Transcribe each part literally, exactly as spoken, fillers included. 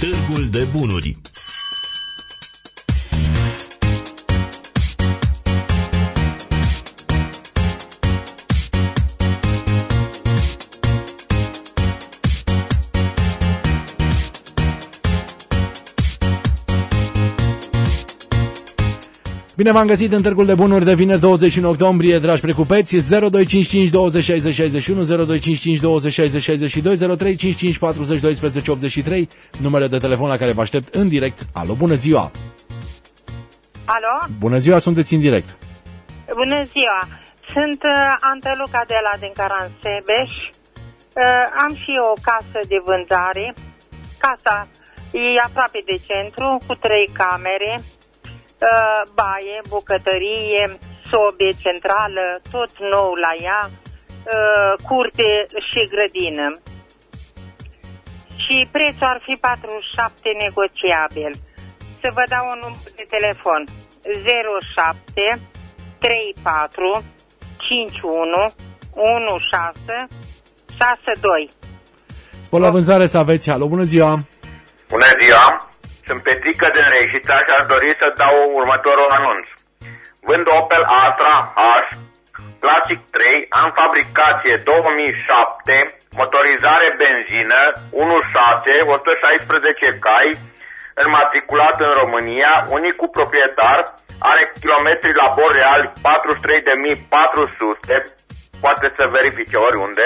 Târgul de Bunuri. Bine v-am găsit în Târgul de Bunuri de vineri douăzeci și unu octombrie, dragi precupeți. Zero doi cinci cinci douăzeci șaizeci șaizeci și unu, zero doi cinci cinci douăzeci șaizeci șaizeci și doi, zero trei cinci cinci patruzeci doisprezece optzeci și trei, numele de telefon la care vă aștept în direct. Alo, bună ziua! Alo? Bună ziua, sunteți în direct. Bună ziua! Sunt uh, Anteluca de la din Caransebeș. Uh, am și o casă de vânzare. Casa e aproape de centru, cu trei camere. Uh, baie, bucătărie, sobe centrală, tot nou la ea, uh, curte și grădină. Și prețul ar fi patruzeci și șapte negociabil. Să vă dau un număr de telefon: zero șapte trei patru cinci unu unu șase șase doi. Spor la vânzare să aveți. Alo, bună ziua! Bună ziua! Sunt Petrică din Reșița și aș dori să dau următorul anunț. Vând Opel Astra H, Classic trei, an fabricație două mii șapte, motorizare benzină, unu virgulă șase, o sută șaisprezece cai, înmatriculat în România, unic cu proprietar, are kilometri la bord real patruzeci și trei de mii patru sute, poate să verifice oriunde,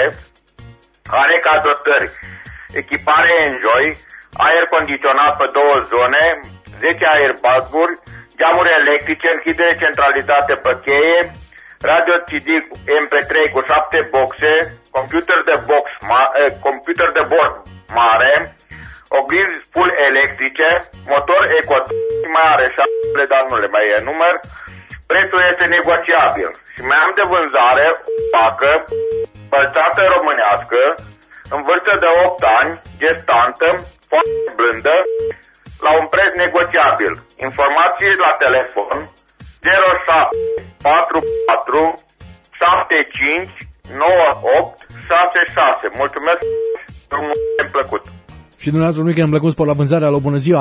are cazotări, ecipare Enjoy, aer condiționat pe două zone, zece airbag-uri, geamuri electrice, închidere centralizate pe cheie, radio C D M P trei cu șapte boxe, computer de box ma- eh, computer de bord mare, oglinzi full electrice, motor eco, mai are șapte, dar nu le mai e număr. Prețul este negociabil și mai am de vânzare o pacă pălțată românească, în vârstă de opt ani, gestantă, foarte blândă, la un preț negociabil. Informații la telefon zero șapte patru patru șapte cinci nouă opt șase șase. Mulțumesc, mi-a plăcut. Și dumneavoastră un weekend plăcut, spor la vânzare. Alo, bună ziua!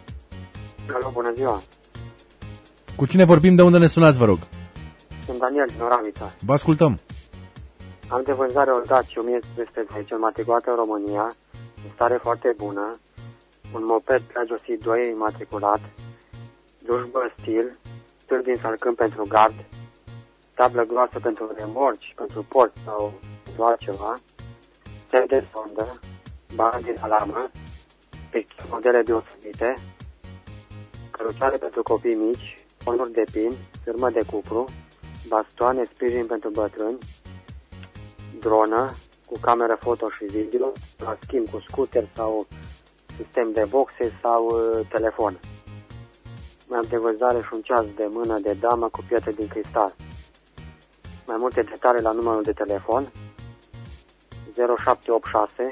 Alo, bună ziua! Cu cine vorbim, de unde ne sunați, vă rog? Sunt Daniel din Oravița. Vă ascultăm. Am de vânzare o Dacia o mie treizeci, înmatriculată în România, în stare foarte bună, un moped Piaggio C doi înmatriculat, dușbă stil, stâlp din salcâm pentru gard, tablă groasă pentru remorci, pentru port sau pentru altceva, semn de sondă, bani din alarmă, picturi modele deosebite, căruțoare pentru copii mici, fonduri de pin, sârmă de cupru, bastoane, sprijin pentru bătrâni, dronă cu cameră foto și video, la schimb cu scooter sau sistem de boxe sau uh, telefon. Mai am de vânzare și un ceas de mână de damă cu pietre din cristal. Mai multe detalii la numărul de telefon zero șapte opt șase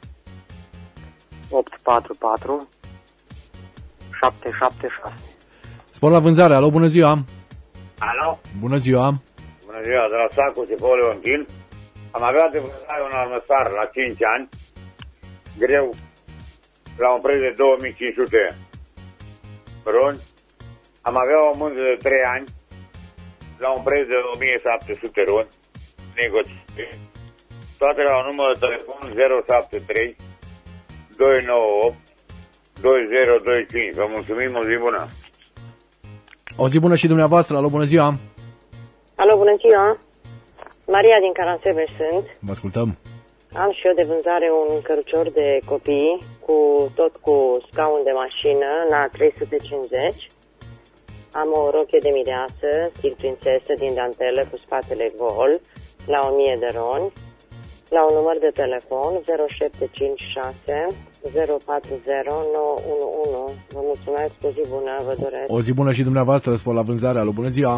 opt patru patru șapte șapte șase. Spor la vânzare. Alo, bună ziua! Alo? Bună ziua! Bună ziua, de la Sacu, Țipău Leontin. Am avea de vânzare un armăsar la cinci ani, greu, la un preț de două mii cinci sute roni. Am avea o mânză de trei ani, la un preț de o mie șapte sute roni, negociate. Toate la un număr de telefon zero șapte trei doi nouă opt doi zero doi cinci. Vă mulțumim, o zi bună! O zi bună și dumneavoastră. Alo, bună ziua! Alo, bună ziua! Maria din Caransebeș sunt. Vă ascultăm. Am și eu de vânzare un cărucior de copii, cu tot cu scaun de mașină, la trei sute cincizeci. Am o rochie de mireasă, stil prințesă, din dantelă, cu spatele gol, la o mie de roni. La un număr de telefon zero șapte cinci șase zero patru zero nouă unu unu. Vă mulțumesc, o zi bună, vă doresc. O zi bună și dumneavoastră, spor la vânzare. Alo, bună ziua!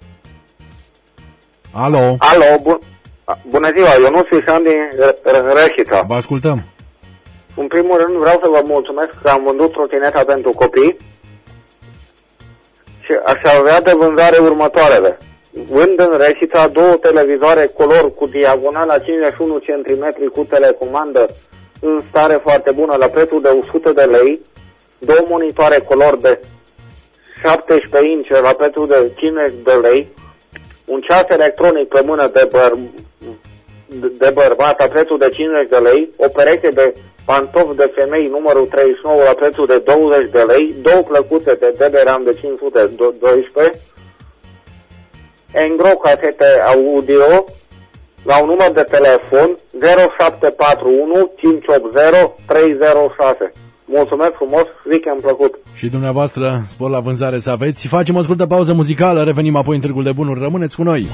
Alo! Alo, bu- bună ziua, eu nu sunt din Reșița. Vă ascultăm. În primul rând vreau să vă mulțumesc că am vândut trotineta pentru copii și aș avea de vânzare următoarele. Vând în Reșița două televizoare color cu diagonala cincizeci și unu centimetri cu telecomandă în stare foarte bună la prețul de o sută de lei, două monitoare color de șaptesprezece inci la prețul de cincizeci de lei, un ceas electronic pe mână de, băr, de bărbat la prețul de cincizeci de lei, o pereche de pantofi de femei numărul treizeci și nouă la prețul de douăzeci de lei, două plăcuțe de D B RAM de cinci sute doisprezece, engro casete audio la un număr de telefon zero șapte patru unu cinci opt zero trei zero șase. Mulțumesc frumos, weekend plăcut. Și dumneavoastră, spor la vânzare să aveți. Facem o scurtă pauză muzicală, revenim apoi în Târgul de Bunuri. Rămâneți cu noi!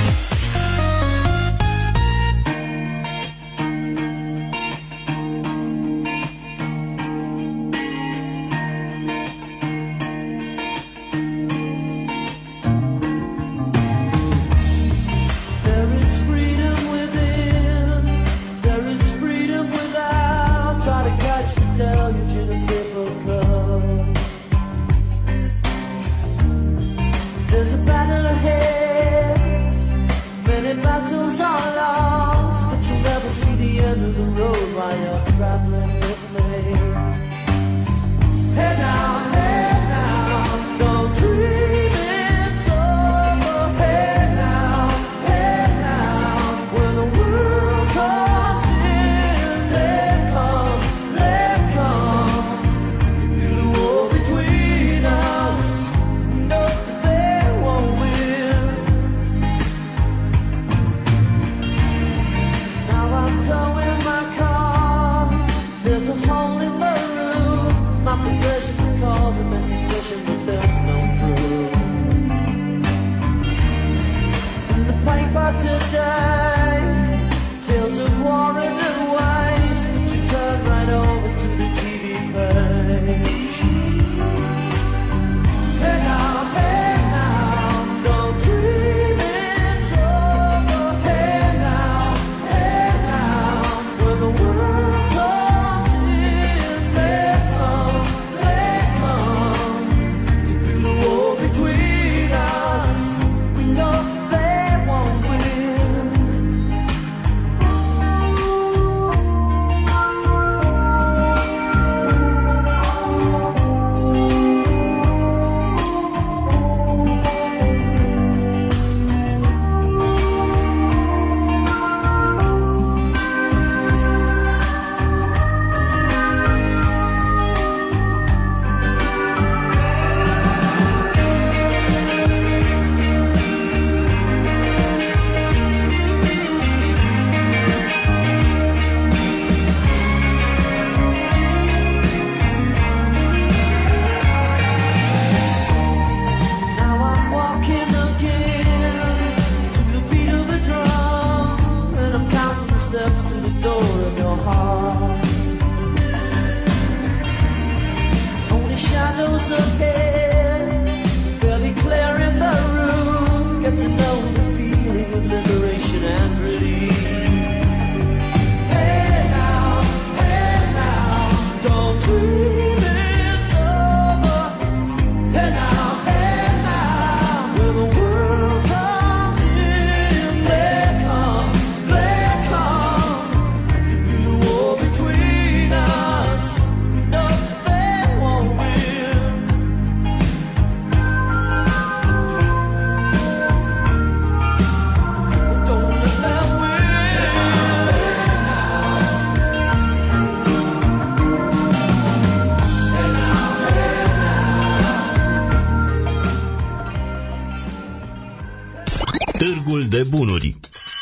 Târgul de Bunuri.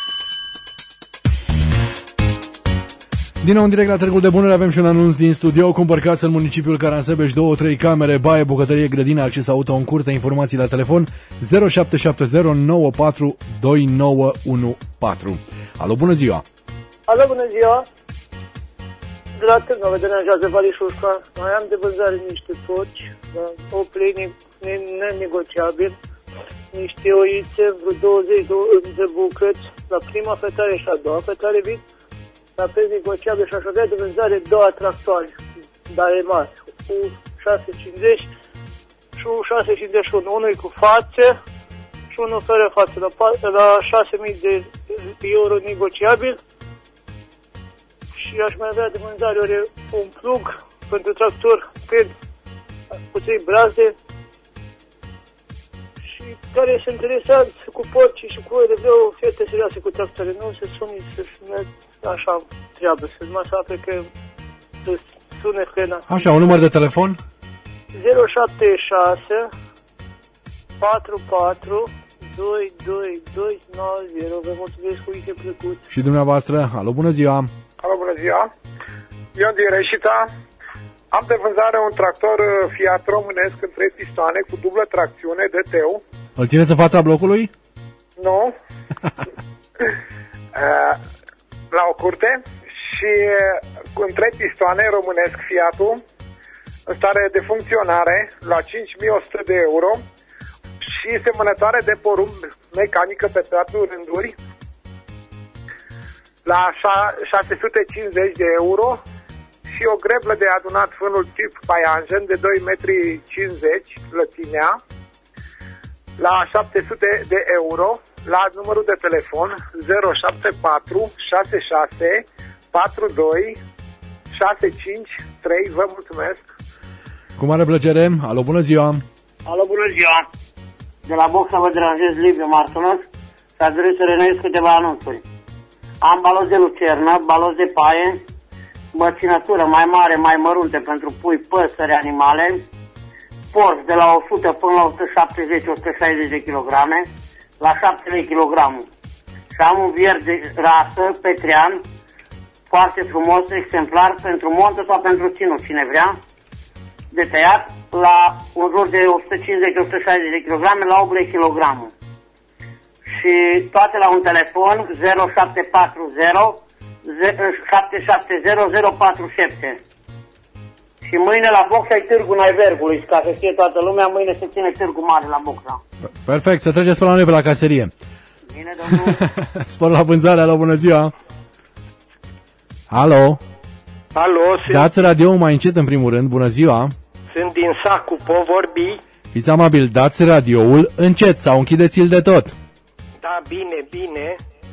Din nou în direct la Târgul de Bunuri avem și un anunț din studio. Cumpăr casă în municipiul Caransebeș, două, trei camere, baie, bucătărie, grădină, acces auto în curte. Informații la telefon zero șapte șapte zero nouă patru doi nouă unu patru. Alo, bună ziua! Alo, bună ziua! De la Târnova, de la Joase Valișușca, mai am de vânzare niște porci, o plini nenegociabil, niște oițe, vreo douăzeci de bucăți, la prima fetare și a doua fetare vin, la preț negociabil și aș avea de vânzare două tractoare, dar e mare, cu șase cincizeci și șase cincizeci și unu, unul cu față și unul fără față, la, la șase mii de euro negociabil. Și aș mai avea de vânzare ori un plug pentru tractor, cred, cu trei brazde și care sunt interesanți cu porci și cu oile, vreau o fete serioasă cu tractoare, nu se suni să-și merg așa treabă, să-ți mă apre că să sune frena. Așa, un număr de telefon? zero șapte șase patru patru doi doi doi nouă zero. Vă mulțumesc, cu weekend plăcut. Și dumneavoastră, alo, bună ziua! Alo, bună ziua! Eu din Reșița am de vânzare un tractor Fiat românesc în trei pistoane cu dublă tracțiune D T-ul. Îl țineți în fața blocului? Nu. La o curte și în trei pistoane românesc Fiatul, în stare de funcționare, la cinci mii o sută de euro și semănătoare de porumb mecanică pe patru rânduri la șase sute cincizeci de euro și o greblă de adunat fânul tip Paianjen de doi metri cincizeci lățimea la șapte sute de euro la numărul de telefon zero șapte patru șase șase patru doi șase cinci trei. Vă mulțumesc! Cu mare plăcere, alo, bună ziua! Alo, bună ziua! De la Boxa vă deranjez, Liviu Martonos, și aș dori să renuiesc câteva anunțuri. Am balos de lucernă, balos de paie, băținătură mai mare, mai mărunte pentru pui, păsări, animale, porci de la o sută până la o sută șaptezeci - o sută șaizeci de kilograme, la șapte lei kilogramul. Și am un vier de rasă, petrean, foarte frumos, exemplar, pentru montă sau pentru ținut, cine vrea, de tăiat, la un jur de o sută cincizeci - o sută șaizeci de kilograme, la opt lei kilogramul. Și toate la un telefon zero șapte patru zero șapte șapte zero zero patru șapte. Și mâine la Boxa e târgul Naivergului, ca să știe toată lumea, mâine se ține târgul mare la Boxa. Perfect, să treceți pe la noi pe la caserie. Bine, domnul. Spor la vânzare, alo, bună ziua! Alo! Alo, sunt... Dați radio mai încet în primul rând, bună ziua! Sunt din Sacu, po vorbi? Fiți amabil, dați radioul încet sau închideți-l de tot. Da, bine, bine.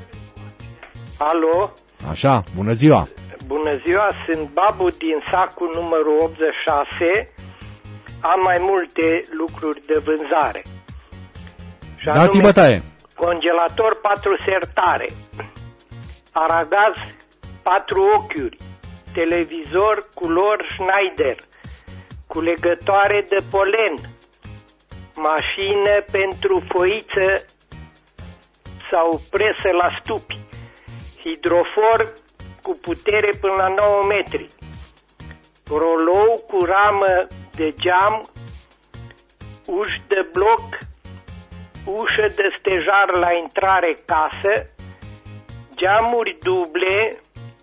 Alo? Așa, bună ziua! Bună ziua, sunt Babu din Sacu numărul optzeci și șase. Am mai multe lucruri de vânzare. Dați-i bătaie! Congelator patru sertare, aragaz patru ochiuri, televizor culor Schneider, cu legătoare de polen, mașină pentru foiță sau presă la stupi, hidrofor cu putere până la nouă metri, rolou cu ramă de geam, uși de bloc, ușă de stejar la intrare casă, geamuri duble,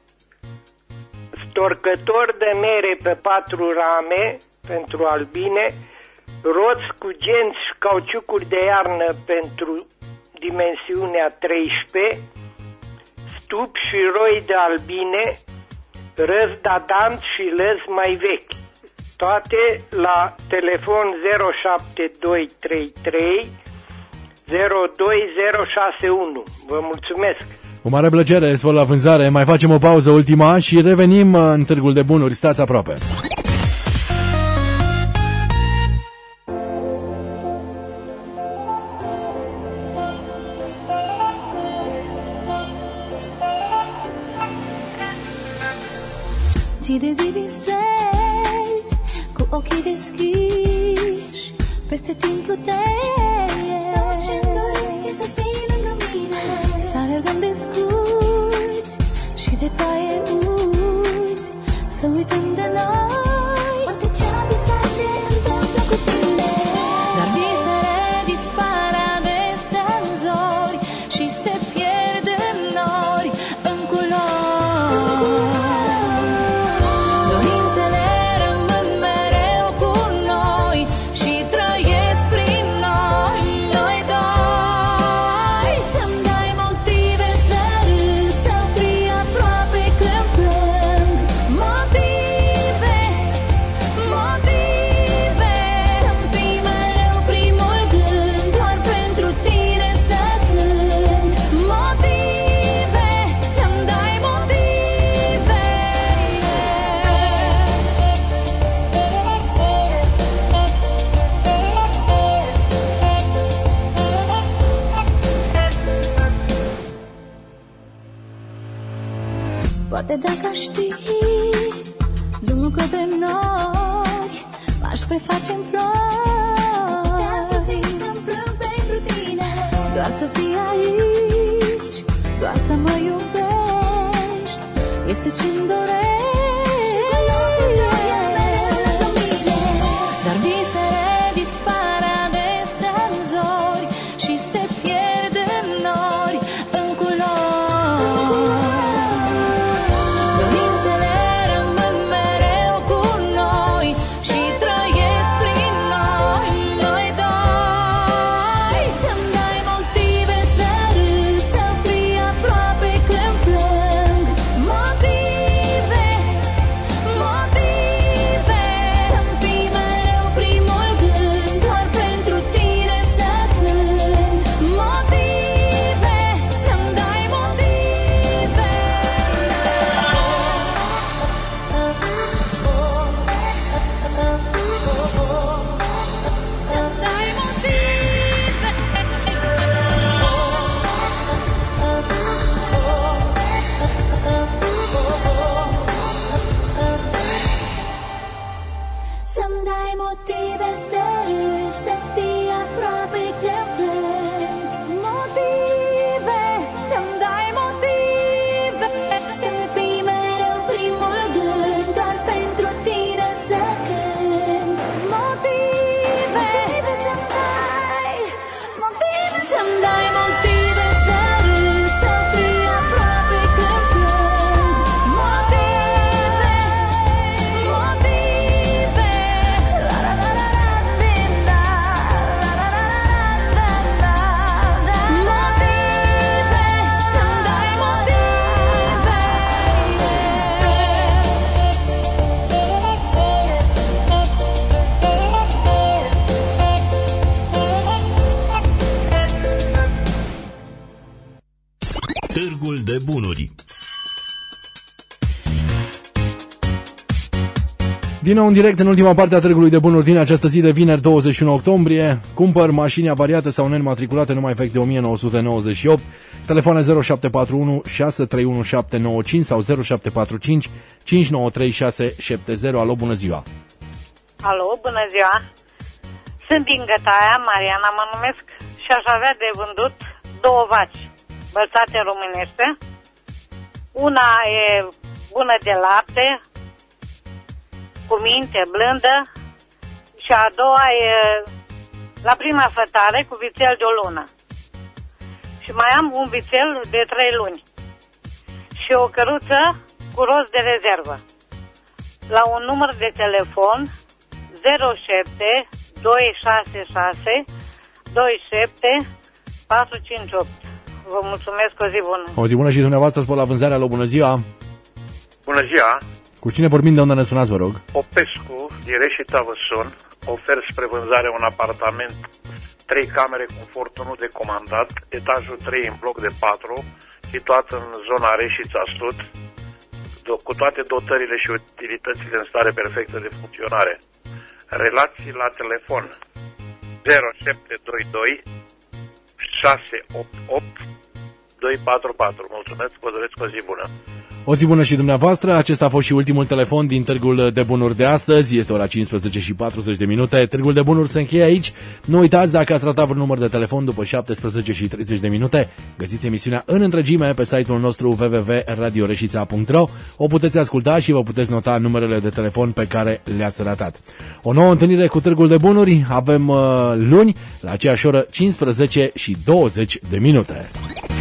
storcător de mere pe patru rame pentru albine, roți cu genți și cauciucuri de iarnă pentru dimensiunea treisprezece, stup și roi de albine, răz dadant și lăz mai vechi. Toate la telefon zero șapte doi trei trei zero doi zero șase unu. Vă mulțumesc! Cu mare plăcere, spor la vânzare. Mai facem o pauză ultima și revenim în Târgul de Bunuri. Stați aproape! Zi de zi visezi cu ochii deschiși, peste timp plutești. Tot ce-mi doresc e să fii lângă mine, să alergăm desculți și de paie uzi, să uităm de noi. Poate ce-am visat se întâmplă cu tine, dar visele dispar adesea în zori și se pierd în nori, în culori. Dorințele rămân mereu cu noi și trăiesc prin noi. Poate dacă aș ști drumul către noi, m-aș preface în flori. De astăzi să-mi plâng pentru tine, doar să fii aici, doar să mă iubești, este ce-mi dorești. Dar visele dispar adesea în zori și se pierd în nori, în culori. Dorințele rămân mereu cu noi și trăiesc prin noi, noi doi. Să-mi dai motive să râd, să fii aproape când plâng. Motive, motive, să-mi fii mereu primul gând, doar pentru tine să cânt. Motive, să-mi dai motive. Să-mi dai motive. Să-mi dai motive să râd, să fii aproape când plâng. Motive, să-mi dai motive, să-mi fii mereu primul gând, doar pentru tine să cânt. Motive, să-mi dai motive, să-mi dai motive să râd, să fii aproape când plâng. Motive, motive, la la la la la din da, la la la la la la la la. Motive, să-mi dai Târgul de bunuri. Din nou în direct în ultima parte a Târgului de Bunuri din această zi de vineri douăzeci și unu octombrie. Cumpăr mașini avariate sau neînmatriculate numai vechi de o mie nouă sute nouăzeci și opt. Telefoane zero șapte patru unu șase trei unu șapte nouă cinci sau zero șapte patru cinci cinci nouă trei șase șapte zero. Alo, bună ziua! Alo, bună ziua! Sunt din Gătaia, Mariana mă numesc și aș avea de vândut două vaci bălțate românește. Una e bună de lapte, cu minte, blândă, și a doua e la prima fătare cu vițel de o lună. Și mai am un vițel de trei luni și o căruță cu rost de rezervă. La un număr de telefon zero șapte doi șase șase doi șapte patru cinci opt. Vă mulțumesc, o zi bună. O zi bună și dumneavoastră, spor la vânzare. Alo, bună ziua! Bună ziua! Cu cine vorbim, de unde ne sunați, vă rog? Popescu, din Reșita vă sun. Ofer spre vânzare un apartament, trei camere, confort unu de comandat, etajul trei în bloc de patru, situat în zona Reșița Sud, do- cu toate dotările și utilitățile în stare perfectă de funcționare. Relații la telefon zero șapte doi doi șase opt opt doi patru patru. Mulțumesc, vă doresc o zi bună. O zi bună și dumneavoastră. Acesta a fost și ultimul telefon din Târgul de Bunuri de astăzi. Este ora cincisprezece și patruzeci de minute. Târgul de Bunuri se încheie aici. Nu uitați, dacă ați ratat vreun număr de telefon după șaptesprezece și treizeci de minute, găsiți emisiunea în întregime pe site-ul nostru w w w punct radio reșița punct r o. O puteți asculta și vă puteți nota numerele de telefon pe care le-ați ratat. O nouă întâlnire cu Târgul de Bunuri avem uh, luni la aceeași oră, cincisprezece și douăzeci de minute.